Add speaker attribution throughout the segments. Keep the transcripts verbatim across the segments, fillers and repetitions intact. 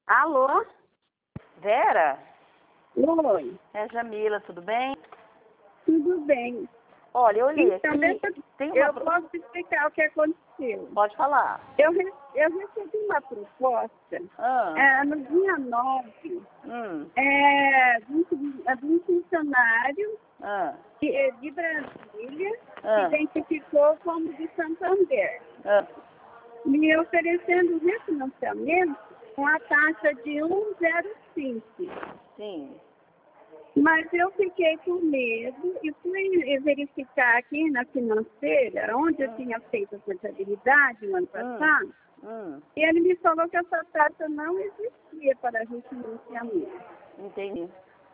Speaker 1: Alô?
Speaker 2: Vera?
Speaker 1: Oi,
Speaker 2: É Jamila, tudo bem?
Speaker 1: tudo bem.
Speaker 2: Olha, eu olhei
Speaker 1: Então,
Speaker 2: aqui,
Speaker 1: deixa,
Speaker 2: tem uma...
Speaker 1: eu
Speaker 2: pro-
Speaker 1: posso explicar o que aconteceu.
Speaker 2: Pode falar.
Speaker 1: Eu, re- eu recebi uma proposta
Speaker 2: Ah,
Speaker 1: é, no dia nove
Speaker 2: hum,
Speaker 1: é, de, um, de um funcionário
Speaker 2: ah,
Speaker 1: de, é, de Brasília, se
Speaker 2: ah,
Speaker 1: identificou como de Santander,
Speaker 2: ah,
Speaker 1: me oferecendo refinanciamento com a taxa de um vírgula zero cinco.
Speaker 2: sim,
Speaker 1: Mas eu fiquei com medo e fui verificar aqui na financeira, onde eu tinha feito a contabilidade no ano
Speaker 2: hum,
Speaker 1: passado,
Speaker 2: hum,
Speaker 1: e ele me falou que essa taxa não existia para refinanciamento.
Speaker 2: entendi.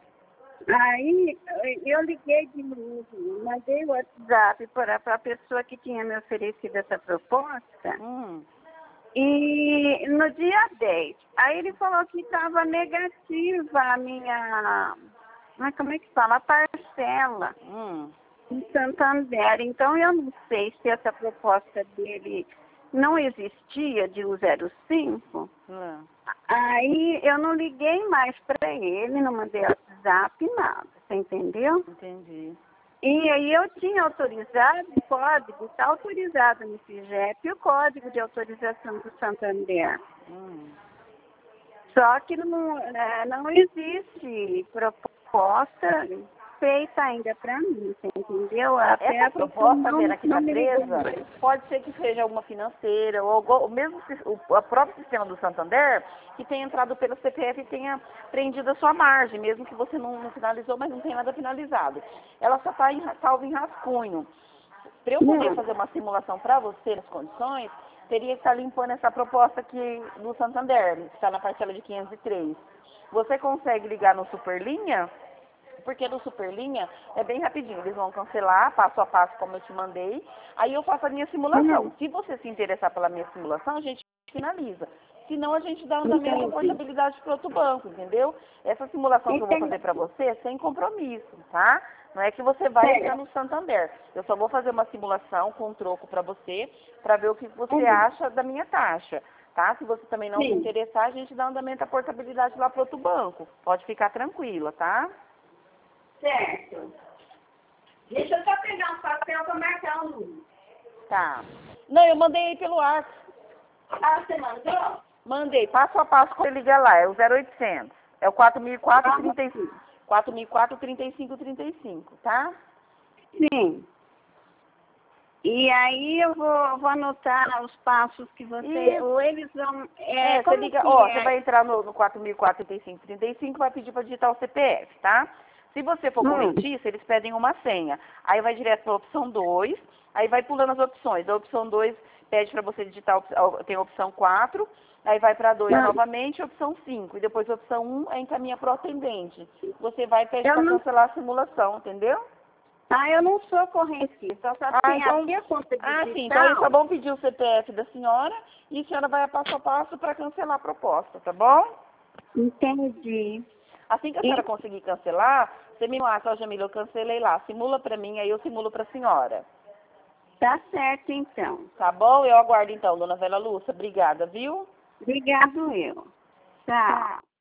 Speaker 1: Aí eu liguei de novo, mandei o WhatsApp para a pessoa que tinha me oferecido essa proposta,
Speaker 2: Hum,
Speaker 1: e no dia dez, aí ele falou que estava negativa a minha, mas como é que fala, a parcela
Speaker 2: hum,
Speaker 1: em Santander. Então eu não sei se essa proposta dele não existia de um zero cinco.
Speaker 2: hum,
Speaker 1: Aí eu não liguei mais para ele, não mandei WhatsApp, nada, você entendeu?
Speaker 2: entendi.
Speaker 1: E aí eu tinha autorizado, o código está autorizado no FIGEP, o código de autorização do Santander.
Speaker 2: Hum.
Speaker 1: Só que não, é, não existe proposta feita ainda para mim, você entendeu? Até
Speaker 2: Essa
Speaker 1: a pessoa
Speaker 2: proposta,
Speaker 1: não,
Speaker 2: Vera, que
Speaker 1: não
Speaker 2: está
Speaker 1: me ligou
Speaker 2: presa,
Speaker 1: mais.
Speaker 2: pode ser que seja alguma financeira, ou algo- o mesmo sis- o, o próprio sistema do Santander, que tenha entrado pelo C P F e tenha prendido a sua margem, mesmo que você não, não finalizou, mas não tem nada finalizado. Ela só está salva em rascunho. Para eu poder
Speaker 1: Não,
Speaker 2: fazer uma simulação para você nas condições, teria que estar limpando essa proposta aqui do Santander, que está na parcela de quinhentos e três. Você consegue ligar no Superlinha? Porque no Superlinha é bem rapidinho, eles vão cancelar passo a passo como eu te mandei, aí eu faço a minha simulação.
Speaker 1: não,
Speaker 2: Se você se interessar pela minha simulação, a gente finaliza. Senão a gente dá andamento à
Speaker 1: entendi.
Speaker 2: portabilidade para outro banco, entendeu? Essa simulação que eu vou fazer para
Speaker 1: Entendi.
Speaker 2: você é sem compromisso, tá? Não é que você vai entrar
Speaker 1: Certo.
Speaker 2: no Santander. Eu só vou fazer uma simulação com um troco para você, para ver o que você
Speaker 1: Uhum.
Speaker 2: acha da minha taxa. Tá? Se você também não se
Speaker 1: Sim,
Speaker 2: interessar, a gente dá andamento à portabilidade lá para outro banco. Pode ficar tranquila, tá?
Speaker 1: certo. Deixa eu só pegar um papel para marcar o número.
Speaker 2: Tá. Não, eu mandei aí pelo ar.
Speaker 1: Ah, você mandou?
Speaker 2: Mandei, passo a passo quando você liga lá. É o zero oitocentos. É o quatro mil e quatro,
Speaker 1: Ah,
Speaker 2: trinta e cinco.
Speaker 1: sim.
Speaker 2: quatro mil e quatro, trinta e cinco, trinta e cinco, tá?
Speaker 1: Sim. E aí eu vou, vou anotar os passos que você,
Speaker 2: E,
Speaker 1: ou eles vão, é,
Speaker 2: é, você
Speaker 1: como
Speaker 2: liga,
Speaker 1: que
Speaker 2: ó, você
Speaker 1: é?
Speaker 2: vai entrar no, no quatro mil e quatro, trinta e cinco, trinta e cinco, vai pedir para digitar o C P F, tá? Se você for
Speaker 1: Hum,
Speaker 2: correntista, eles pedem uma senha. Aí vai direto para a opção dois, aí vai pulando as opções. A opção dois pede para você digitar, a op- tem a opção quatro, aí vai para dois
Speaker 1: hum.
Speaker 2: novamente, a opção cinco, e depois a opção um é encaminha para o atendente. Você vai e pede
Speaker 1: Eu
Speaker 2: para
Speaker 1: não,
Speaker 2: cancelar a simulação, entendeu?
Speaker 1: ah, eu não sou correntista, só
Speaker 2: Ah,
Speaker 1: tem
Speaker 2: então,
Speaker 1: aqui a conta
Speaker 2: ah, sim, então eles só
Speaker 1: digital.
Speaker 2: vão pedir o C P F da senhora e a senhora vai a passo a passo para cancelar a proposta, tá bom?
Speaker 1: Entendi.
Speaker 2: Assim que a
Speaker 1: E
Speaker 2: senhora conseguir cancelar, você me mata, ó, Jamila, eu cancelei lá, simula para mim, aí eu simulo para a senhora.
Speaker 1: tá certo então.
Speaker 2: Tá bom? Eu aguardo então, dona Vera Lúcia. Obrigada, viu?
Speaker 1: Obrigado eu. Tchau.